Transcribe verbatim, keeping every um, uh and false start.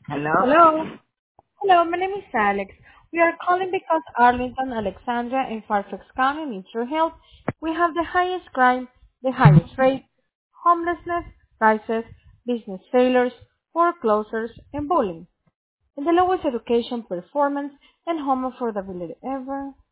Hello? Hello. Hello, my name is Alex. We are calling because Arlington, Alexandria, and Fairfax County needs your help. We have the highest crime, the highest rate, homelessness, crisis, business failures, foreclosures, and bullying, and the lowest education performance and home affordability ever.